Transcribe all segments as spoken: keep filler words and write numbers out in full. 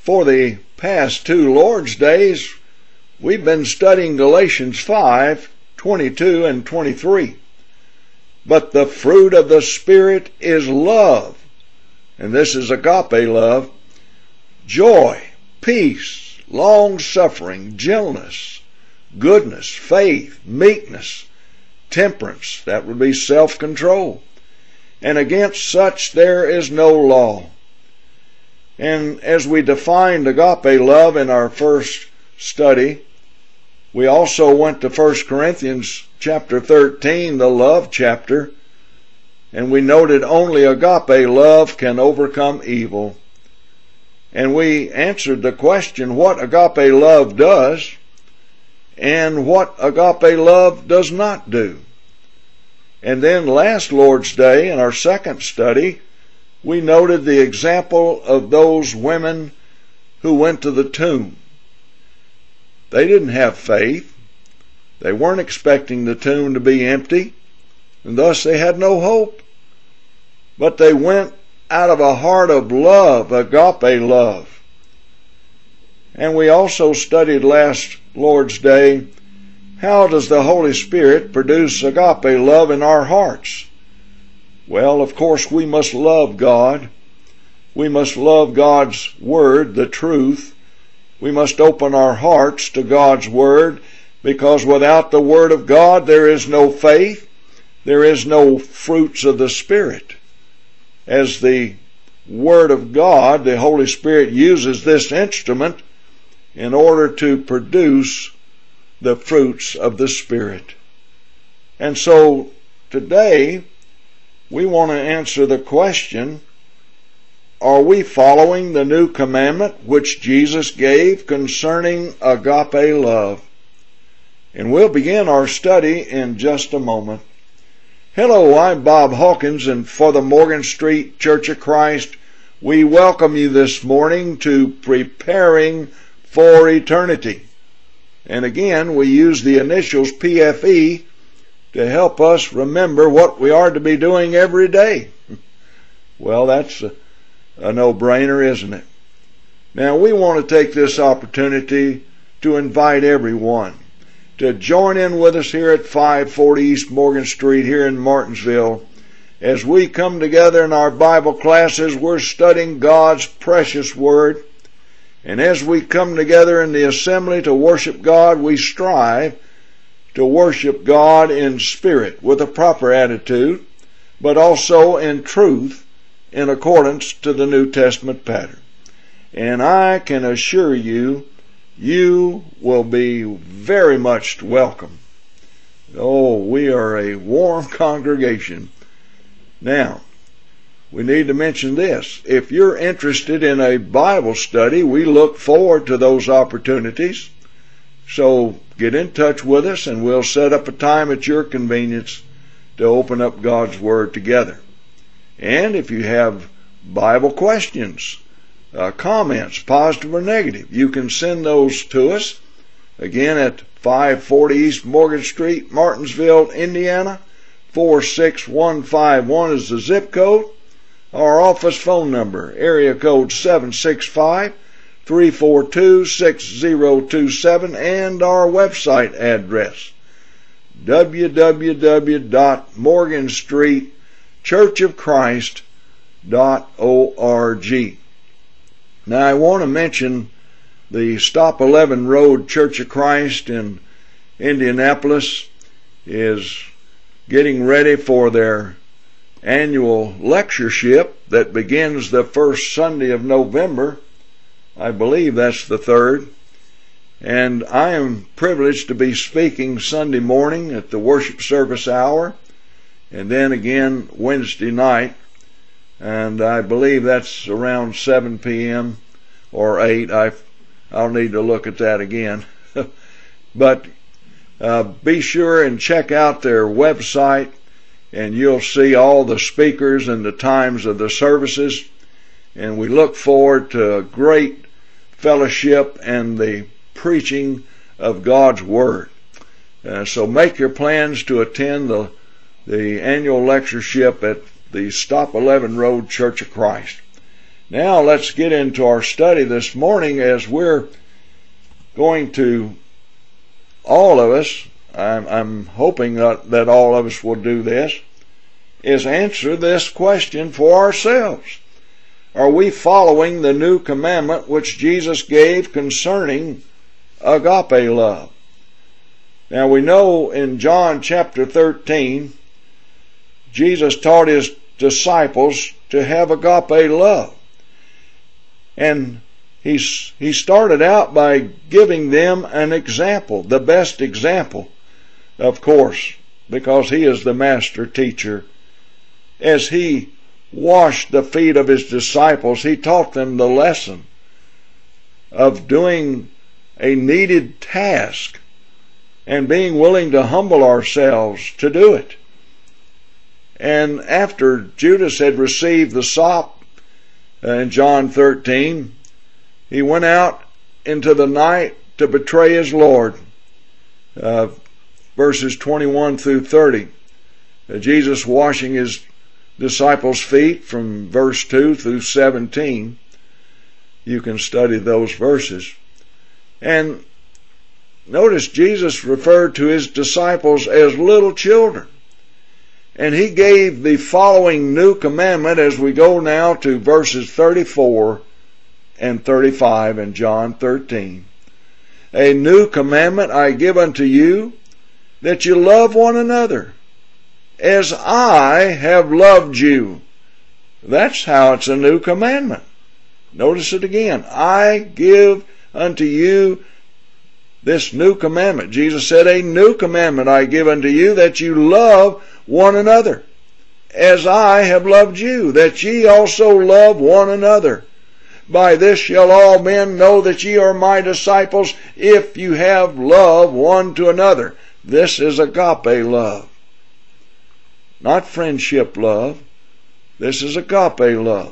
For the past two Lord's Days, we've been studying Galatians five, twenty-two and twenty-three. But the fruit of the Spirit is love, and this is agape love, joy, peace, long-suffering, gentleness, goodness, faith, meekness, temperance, that would be self-control. And against such there is no law. And as we defined agape love in our first study, we also went to First Corinthians chapter thirteen, the love chapter, and we noted only agape love can overcome evil. And we answered the question what agape love does and what agape love does not do. And then last Lord's Day, in our second study, we noted the example of those women who went to the tomb. They didn't have faith. They weren't expecting the tomb to be empty, and thus they had no hope. But they went out of a heart of love, agape love. And we also studied last Lord's Day, how does the Holy Spirit produce agape love in our hearts? Well, of course, we must love God. We must love God's Word, the truth. We must open our hearts to God's Word, because without the Word of God there is no faith, there is no fruits of the Spirit. As the Word of God, the Holy Spirit uses this instrument in order to produce the fruits of the Spirit. And so today we want to answer the question, are we following the new commandment which Jesus gave concerning agape love? And we'll begin our study in just a moment. Hello, I'm Bob Hawkins, and for the Morgan Street Church of Christ, we welcome you this morning to Preparing for Eternity. And again, we use the initials P F E to help us remember what we are to be doing every day. Well, that's a, a no-brainer, isn't it? Now, we want to take this opportunity to invite everyone to join in with us here at five forty East Morgan Street here in Martinsville as we come together in our Bible classes. We're studying God's precious Word. And as we come together in the assembly to worship God, we strive to worship God in spirit with a proper attitude, but also in truth in accordance to the New Testament pattern. And I can assure you, you will be very much welcome. Oh, we are a warm congregation. Now, we need to mention this. If you're interested in a Bible study, we look forward to those opportunities. So get in touch with us and we'll set up a time at your convenience to open up God's Word together. And if you have Bible questions, uh, comments, positive or negative, you can send those to us. Again, at five forty East Morgan Street, Martinsville, Indiana, four six one five one is the zip code. Our office phone number, area code seven six five, three four two, six zero two seven, and our website address, w w w dot morgan street church of christ dot org. Now, I want to mention the Stop eleven Road Church of Christ in Indianapolis is getting ready for their annual lectureship that begins the first Sunday of November. I believe that's the third. And I am privileged to be speaking Sunday morning at the worship service hour, and then again Wednesday night. And I believe that's around seven p m or eight. I, I'll need to look at that again. But uh, be sure and check out their website, and you'll see all the speakers and the times of the services. And we look forward to a great fellowship and the preaching of God's Word. Uh, so make your plans to attend the, the annual lectureship at the Stop eleven Road Church of Christ. Now let's get into our study this morning, as we're going to, all of us, I'm, I'm hoping that, that all of us will do this, is answer this question for ourselves. Are we following the new commandment which Jesus gave concerning agape love? Now we know in John chapter thirteen, Jesus taught his disciples to have agape love. And he, he started out by giving them an example, the best example, of course, because he is the master teacher. As he washed the feet of his disciples, he taught them the lesson of doing a needed task and being willing to humble ourselves to do it. And after Judas had received the sop in John thirteen, he went out into the night to betray his Lord. Uh, verses twenty-one through thirty. Uh, Jesus washing his disciples' feet from verse two through seventeen. You can study those verses. And notice Jesus referred to his disciples as little children. And he gave the following new commandment as we go now to verses thirty-four and thirty-five in John thirteen. A new commandment I give unto you, that you love one another, as I have loved you. That's how it's a new commandment. Notice it again. I give unto you this new commandment. Jesus said, a new commandment I give unto you, that you love one another, as I have loved you, that ye also love one another. By this shall all men know that ye are my disciples, if you have love one to another. This is agape love. Not friendship love. This is agape love.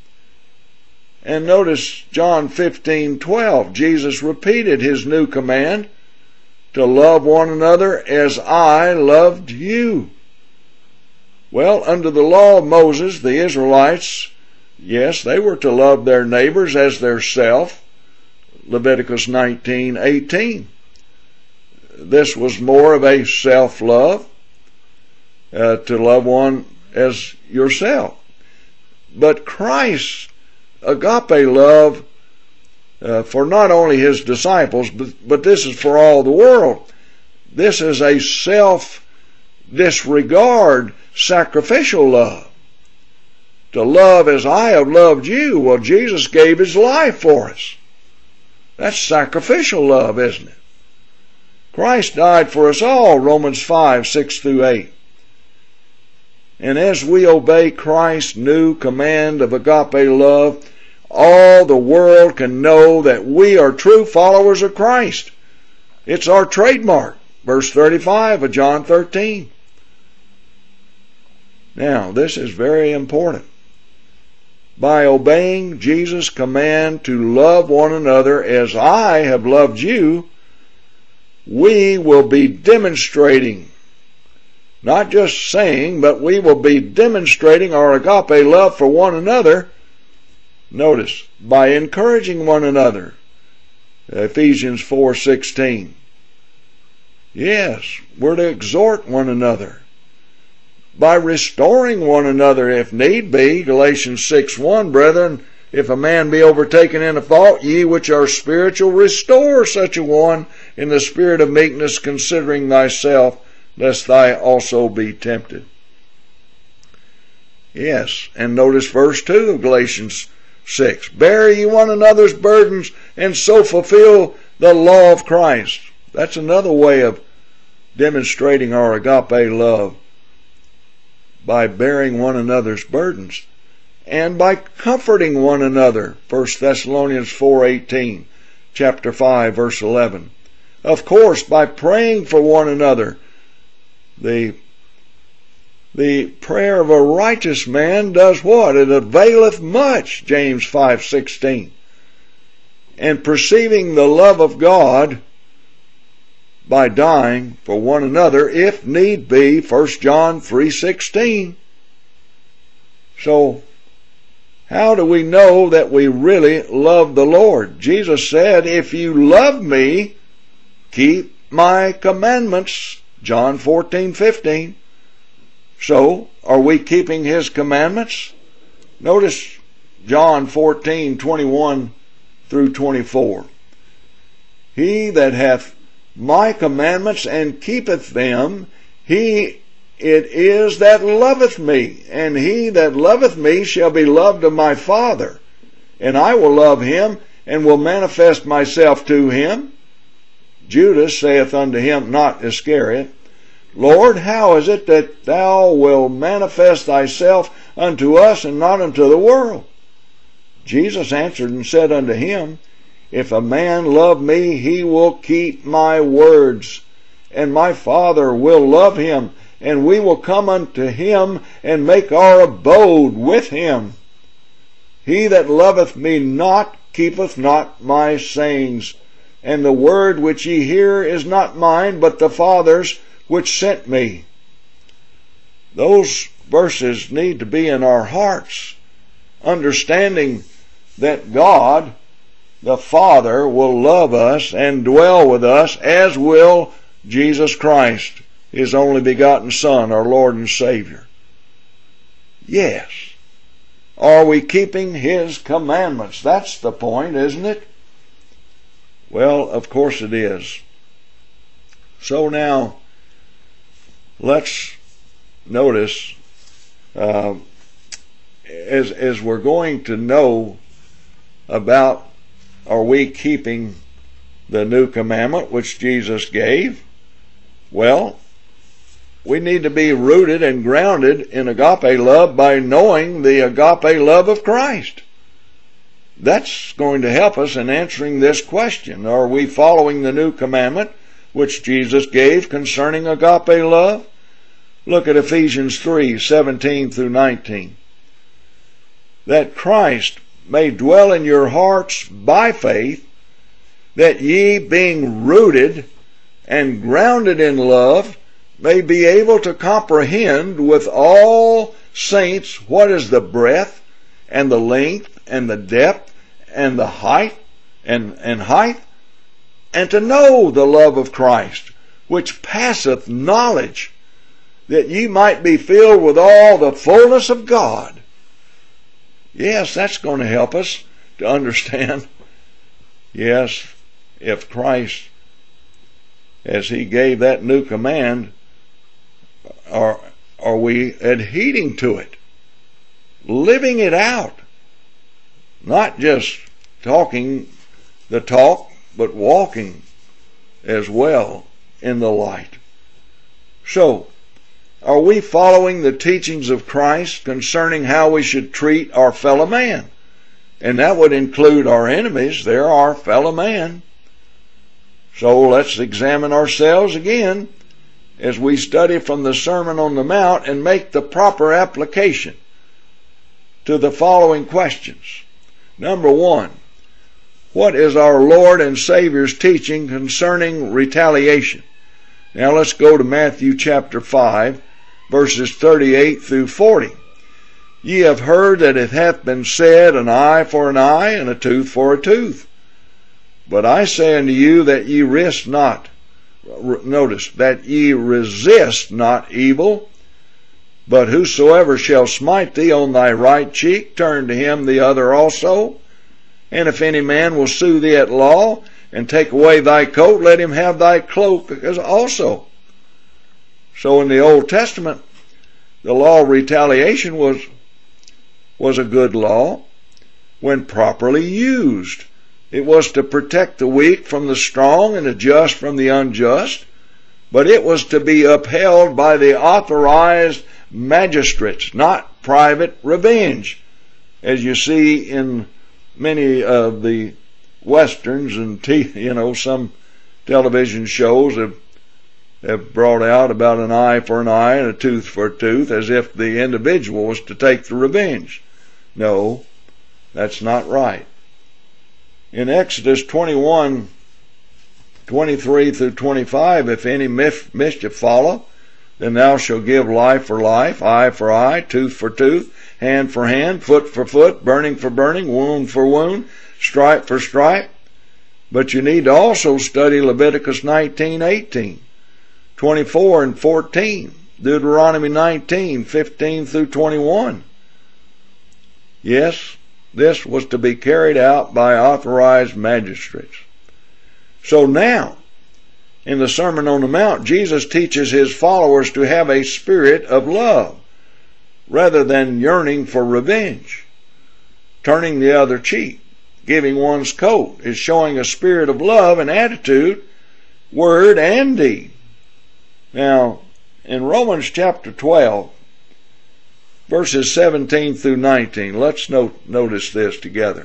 And notice John fifteen twelve. Jesus repeated his new command to love one another as I loved you. Well, under the law of Moses, the Israelites, yes, they were to love their neighbors as their self. Leviticus nineteen eighteen. This was more of a self-love, uh, to love one as yourself. But Christ's agape love, uh, for not only his disciples, but, but this is for all the world. This is a self-disregard, sacrificial love. To love as I have loved you. Well, Jesus gave his life for us. That's sacrificial love, isn't it? Christ died for us all, Romans five, six through eight. And as we obey Christ's new command of agape love, all the world can know that we are true followers of Christ. It's our trademark. Verse thirty-five of John thirteen. Now, this is very important. By obeying Jesus' command to love one another as I have loved you, we will be demonstrating, not just saying, but we will be demonstrating our agape love for one another. Notice, by encouraging one another. Ephesians four sixteen. Yes, we're to exhort one another. By restoring one another if need be. Galatians six one, brethren, if a man be overtaken in a fault, ye which are spiritual, restore such a one in the spirit of meekness, considering thyself, lest thou also be tempted. Yes, and notice verse two of Galatians six. Bear ye one another's burdens, and so fulfill the law of Christ. That's another way of demonstrating our agape love, by bearing one another's burdens, and by comforting one another. First Thessalonians four eighteen, chapter five, verse eleven. Of course, by praying for one another. The, the prayer of a righteous man does what? It availeth much, James five sixteen. And perceiving the love of God by dying for one another, if need be, First John three sixteen. So, How do we know that we really love the Lord? Jesus said, if you love me, keep my commandments. John fourteen fifteen. So, are we keeping his commandments? Notice John fourteen twenty-one through twenty-four. He that hath my commandments and keepeth them, he it is that loveth me, and he that loveth me shall be loved of my Father, and I will love him, and will manifest myself to him. Judas saith unto him, not Iscariot, Lord, how is it that thou wilt manifest thyself unto us, and not unto the world? Jesus answered and said unto him, if a man love me, he will keep my words, and my Father will love him, and we will come unto him, and make our abode with him. He that loveth me not keepeth not my sayings, and the word which ye hear is not mine, but the Father's which sent me. Those verses need to be in our hearts, understanding that God, the Father, will love us and dwell with us, as will Jesus Christ, his only begotten Son, our Lord and Savior. Yes. Are we keeping his commandments? That's the point, isn't it? Well, of course it is. So now, let's notice, uh, as, as we're going to know about, are we keeping the new commandment which Jesus gave? Well, we need to be rooted and grounded in agape love by knowing the agape love of Christ. That's going to help us in answering this question. Are we following the new commandment which Jesus gave concerning agape love? Look at Ephesians three seventeen through nineteen. That Christ may dwell in your hearts by faith, that ye, being rooted and grounded in love, may be able to comprehend with all saints what is the breadth and the length and the depth and the height and, and height, and to know the love of Christ, which passeth knowledge, that ye might be filled with all the fullness of God. Yes, that's going to help us to understand. Yes, if Christ, as he gave that new command, are, are we adhering to it, living it out, not just talking the talk, but walking as well in the light. So, are we following the teachings of Christ concerning how we should treat our fellow man? And that would include our enemies. They're our fellow man. So let's examine ourselves again as we study from the Sermon on the Mount and make the proper application to the following questions. Number one, what is our Lord and Savior's teaching concerning retaliation? Now let's go to Matthew chapter five, verses thirty-eight through forty. Ye have heard that it hath been said, an eye for an eye, and a tooth for a tooth. But I say unto you that ye risk not, notice, that ye resist not evil, but whosoever shall smite thee on thy right cheek, turn to him the other also. And if any man will sue thee at law, and take away thy coat, let him have thy cloak also. So in the Old Testament, the law of retaliation was, was a good law when properly used. It was to protect the weak from the strong and the just from the unjust, but it was to be upheld by the authorized magistrates, not private revenge, as you see in many of the westerns and t- you know some television shows have have brought out about an eye for an eye and a tooth for a tooth, as if the individual was to take the revenge. No, that's not right. In Exodus twenty-one, twenty-three through twenty-five, if any mischief follow, Then thou shalt give life for life, eye for eye, tooth for tooth, hand for hand, foot for foot, burning for burning, wound for wound, stripe for stripe. But you need to also study Leviticus nineteen eighteen, twenty-four and fourteen, Deuteronomy nineteen fifteen through twenty-one. Yes, this was to be carried out by authorized magistrates. So now, in the Sermon on the Mount, Jesus teaches his followers to have a spirit of love rather than yearning for revenge. Turning the other cheek, giving one's coat, is showing a spirit of love and attitude, word and deed. Now, in Romans chapter twelve, verses seventeen through nineteen, let's note, notice this together.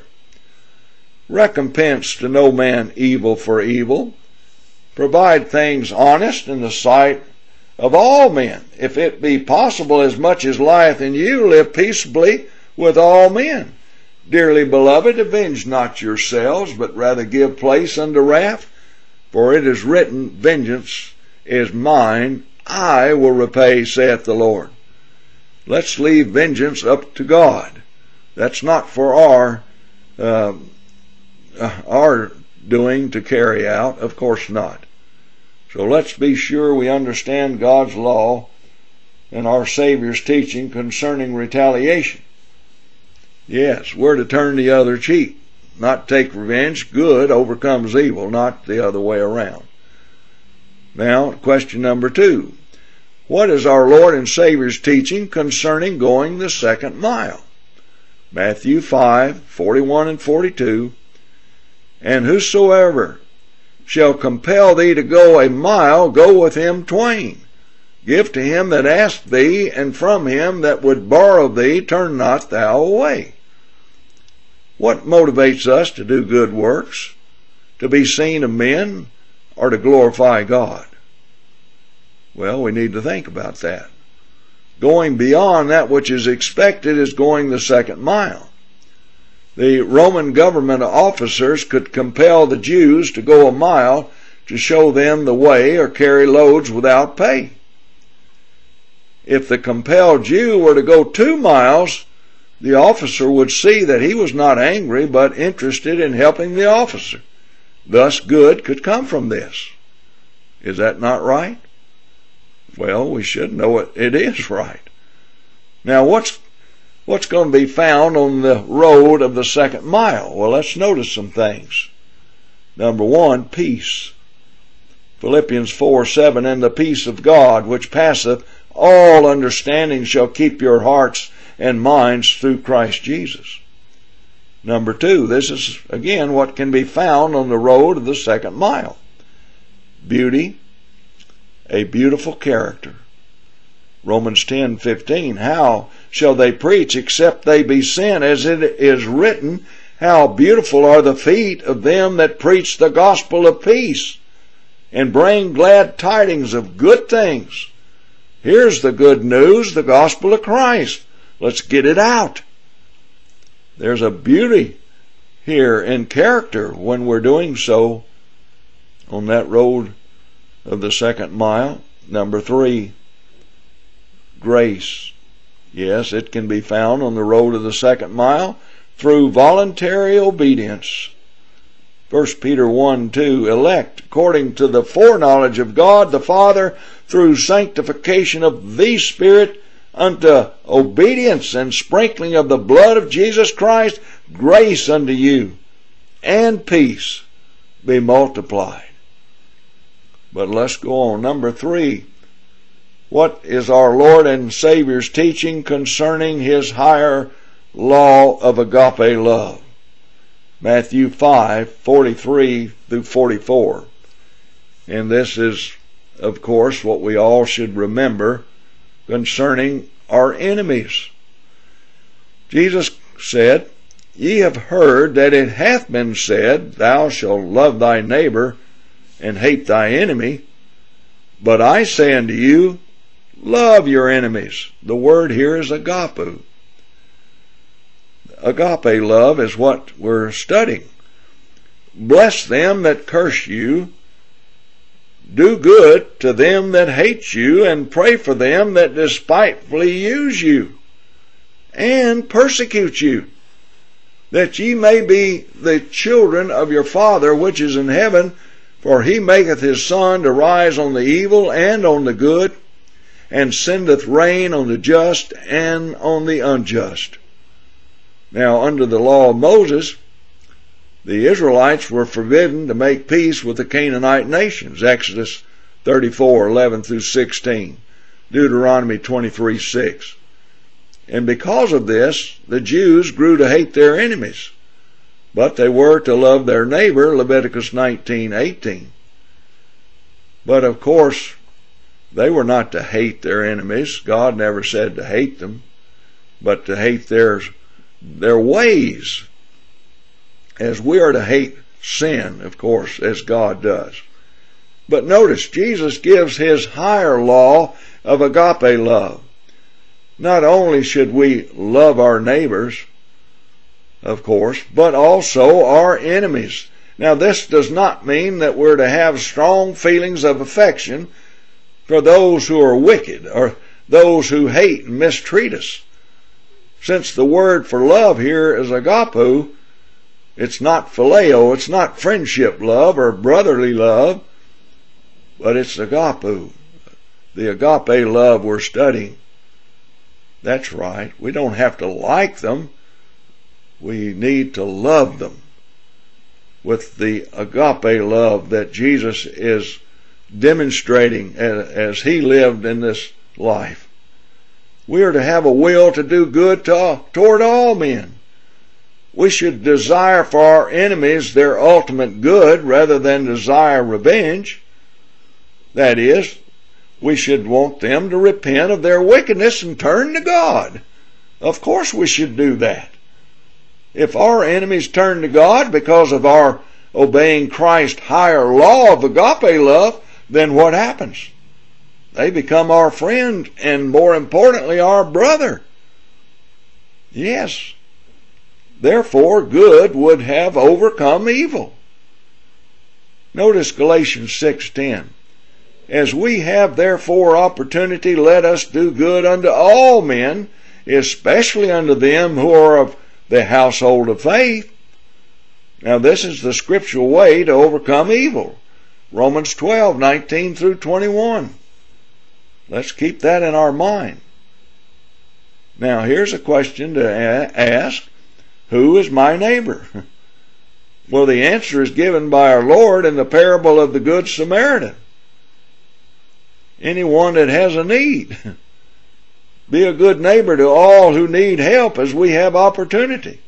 Recompense to no man evil for evil. Provide things honest in the sight of all men. If it be possible, as much as lieth in you, live peaceably with all men. Dearly beloved, avenge not yourselves, but rather give place unto wrath. For it is written, Vengeance is mine, I will repay, saith the Lord. Let's leave vengeance up to God. That's not for our uh, our doing to carry out, of course not. So let's be sure we understand God's law and our Savior's teaching concerning retaliation. Yes, we're to turn the other cheek, not take revenge. Good overcomes evil, not the other way around. Now, question number two. What is our Lord and Savior's teaching concerning going the second mile? Matthew five, forty-one and forty-two. And whosoever shall compel thee to go a mile, go with him twain. Give to him that asked thee, and from him that would borrow thee turn not thou away. What motivates us to do good works? To be seen of men, or to glorify God? Well, we need to think about that. Going beyond that which is expected is going the second mile. The Roman government officers could compel the Jews to go a mile to show them the way or carry loads without pay. If the compelled Jew were to go two miles, the officer would see that he was not angry but interested in helping the officer. Thus good could come from this. Is that not right? Well, we should know it, it is right. Now, what's What's going to be found on the road of the second mile? Well, let's notice some things. Number one, peace. Philippians four seven, and the peace of God, which passeth all understanding, shall keep your hearts and minds through Christ Jesus. Number two, this is again what can be found on the road of the second mile. Beauty, a beautiful character. Romans ten fifteen, how shall they preach except they be sent? As it is written, how beautiful are the feet of them that preach the gospel of peace and bring glad tidings of good things. Here's the good news, the gospel of Christ. Let's get it out. There's a beauty here in character when we're doing so on that road of the second mile. Number three, grace. Yes, it can be found on the road of the second mile through voluntary obedience. First Peter one two, elect according to the foreknowledge of God the Father through sanctification of the Spirit unto obedience and sprinkling of the blood of Jesus Christ, grace unto you and peace be multiplied. But let's go on. Number three, what is our Lord and Savior's teaching concerning his higher law of agape love? Matthew five forty-three through forty-four. And this is, of course, what we all should remember concerning our enemies. Jesus said, Ye have heard that it hath been said, Thou shalt love thy neighbor and hate thy enemy. But I say unto you, love your enemies. The word here is agape. Agape love is what we're studying. Bless them that curse you. do good to them that hate you, and pray for them that despitefully use you and persecute you, that ye may be the children of your Father which is in heaven. For he maketh his sun to rise on the evil and on the good, and sendeth rain on the just and on the unjust. Now, under the law of Moses, the Israelites were forbidden to make peace with the Canaanite nations. Exodus thirty-four, eleven through sixteen. Deuteronomy twenty-three, six. And because of this, the Jews grew to hate their enemies, but they were to love their neighbor, Leviticus nineteen, eighteen. But of course, they were not to hate their enemies. God never said to hate them, but to hate their, their ways, as we are to hate sin, of course, as God does. But notice, Jesus gives his higher law of agape love. Not only should we love our neighbors, of course, but also our enemies. Now, this does not mean that we're to have strong feelings of affection for those who are wicked or those who hate and mistreat us. Since the word for love here is agape, it's not phileo, it's not friendship love or brotherly love, but it's agape, the agape love we're studying. That's right. We don't have to like them. We need to love them with the agape love that Jesus is demonstrating as he lived in this life. We are to have a will to do good to, toward all men. We should desire for our enemies their ultimate good rather than desire revenge. That is, we should want them to repent of their wickedness and turn to God. Of course we should do that. If our enemies turn to God because of our obeying Christ's higher law of agape love, then what happens? They become our friend and, more importantly, our brother. Yes. Therefore, good would have overcome evil. Notice Galatians six ten. As we have therefore opportunity, let us do good unto all men, especially unto them who are of the household of faith. Now, this is the scriptural way to overcome evil. Romans twelve, nineteen through twenty-one. Let's keep that in our mind. Now, here's a question to ask. Who is my neighbor? Well, the answer is given by our Lord in the parable of the Good Samaritan. Anyone that has a need. Be a good neighbor to all who need help as we have opportunity.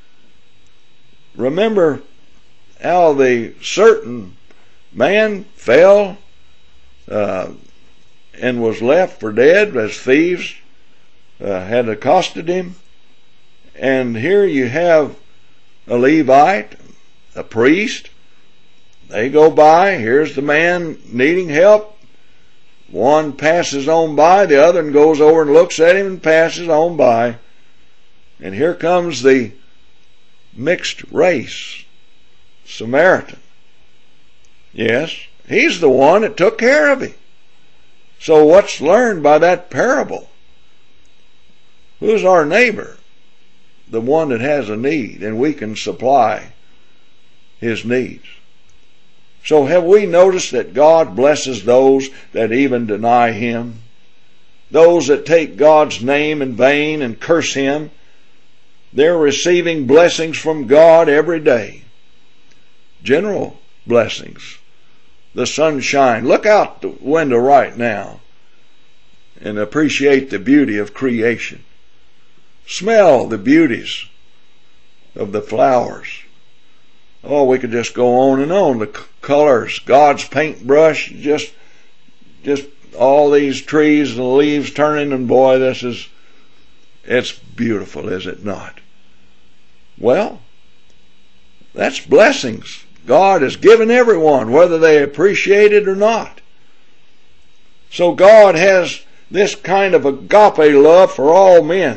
Remember how the certain man fell uh, and was left for dead as thieves uh, had accosted him. And here you have a Levite, a priest. They go by. Here's the man needing help. One passes on by, the other goes over and looks at him and passes on by. And here comes the mixed race Samaritan. Yes, he's the one that took care of him. So what's learned by that parable? Who's our neighbor? The one that has a need, and we can supply his needs. So have we noticed that God blesses those that even deny him? Those that take God's name in vain and curse him, they're receiving blessings from God every day. General blessings. The sunshine. Look out the window right now and appreciate the beauty of creation. Smell the beauties of the flowers. Oh, we could just go on and on. The c- colors, God's paintbrush, just, just all these trees and the leaves turning, and boy, this is, it's beautiful, is it not? Well, that's blessings God has given everyone, whether they appreciate it or not. So God has this kind of agape love for all men.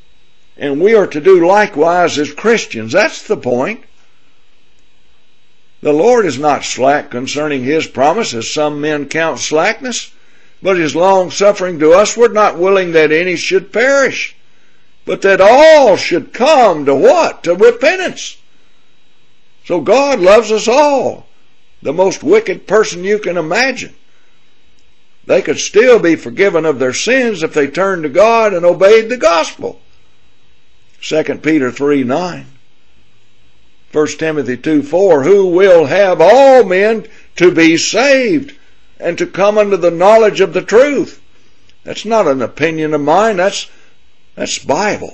And we are to do likewise as Christians. That's the point. The Lord is not slack concerning his promise, as some men count slackness, but is long-suffering to usward, not willing that any should perish, but that all should come to what? To repentance. So God loves us all. The most wicked person you can imagine. They could still be forgiven of their sins if they turned to God and obeyed the gospel. Second Peter three nine. First Timothy two four. Who will have all men to be saved and to come unto the knowledge of the truth. That's not an opinion of mine. That's, that's Bible.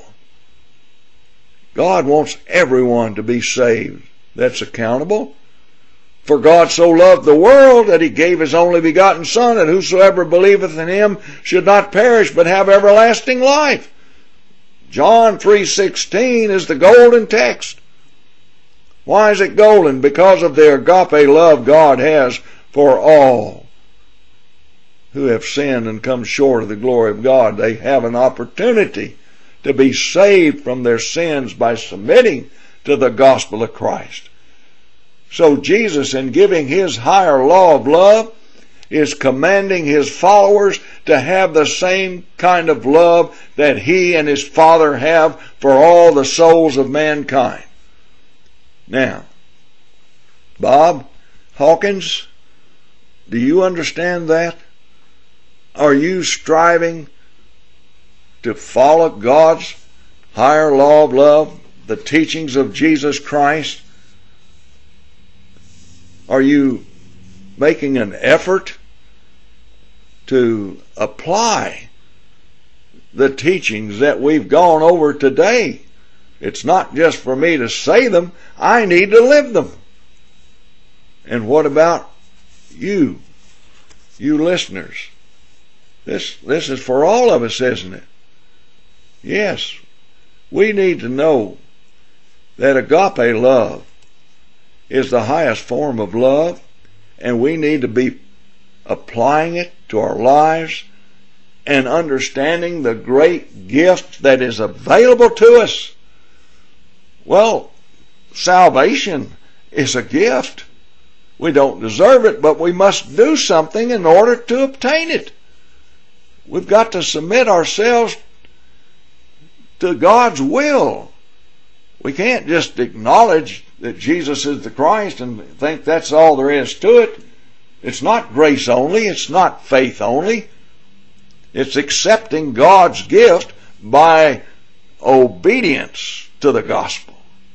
God wants everyone to be saved that's accountable. For God so loved the world that he gave his only begotten Son, that whosoever believeth in him should not perish but have everlasting life. John three sixteen is the golden text. Why is it golden? Because of the agape love God has for all who have sinned and come short of the glory of God. They have an opportunity to be saved from their sins by submitting to the gospel of Christ. So Jesus, in giving his higher law of love, is commanding his followers to have the same kind of love that he and his Father have for all the souls of mankind. Now, Bob Hawkins, do you understand that? Are you striving to follow God's higher law of love, the teachings of Jesus Christ? Are you making an effort to apply the teachings that we've gone over today? It's not just for me to say them. I need to live them. And what about you, you listeners? This, this is for all of us, isn't it? Yes, we need to know that agape love is the highest form of love, and we need to be applying it to our lives and understanding the great gift that is available to us. Well, salvation is a gift. We don't deserve it, but we must do something in order to obtain it. We've got to submit ourselves to God's will. We can't just acknowledge that Jesus is the Christ and think that's all there is to it. It's not grace only. It's not faith only. It's accepting God's gift by obedience to the gospel.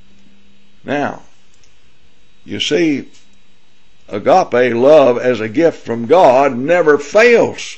Now, you see, agape love as a gift from God never fails.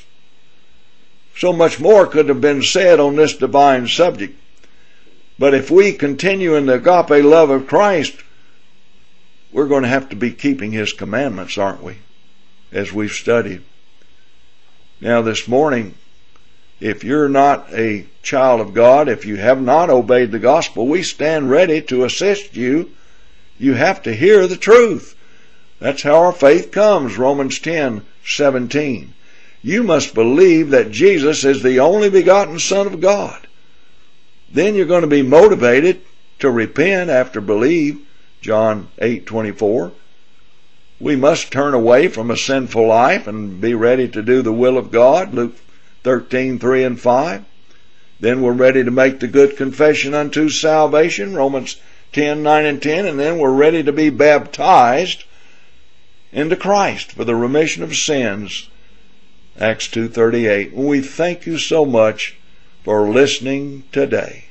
So much more could have been said on this divine subject. But if we continue in the agape love of Christ, we're going to have to be keeping his commandments, aren't we? As we've studied. Now this morning, if you're not a child of God, if you have not obeyed the gospel, we stand ready to assist you. You have to hear the truth. That's how our faith comes, Romans ten seventeen. You must believe that Jesus is the only begotten Son of God. Then you're going to be motivated to repent after believe, John eight twenty-four. We must turn away from a sinful life and be ready to do the will of God, Luke thirteen three and five. Then we're ready to make the good confession unto salvation, Romans ten nine and ten, and then we're ready to be baptized into Christ for the remission of sins, Acts two thirty-eight. We thank you so much for listening today.